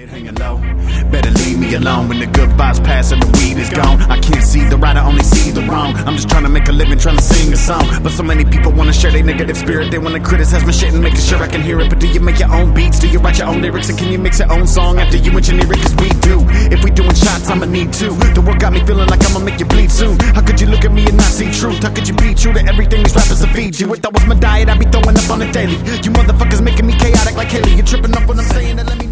Hanging low, better leave me alone. When the good vibes pass and the weed is gone, I can't see the right, I only see the wrong. I'm just trying to make a living, trying to sing a song, but so many people wanna share their negative spirit. They wanna criticize my shit and making sure I can hear it. But do you make your own beats? Do you write your own lyrics? And can you mix your own song after you engineer it? Cause we do. If we doing shots, I'ma need two. The work got me feeling like I'ma make you bleed soon. How could you look at me and not see truth? How could you be true to everything these rappers will feed you? If that was my diet, I'd be throwing up on the daily. You motherfuckers making me chaotic like Haley. You're tripping up when I'm saying that, let me know.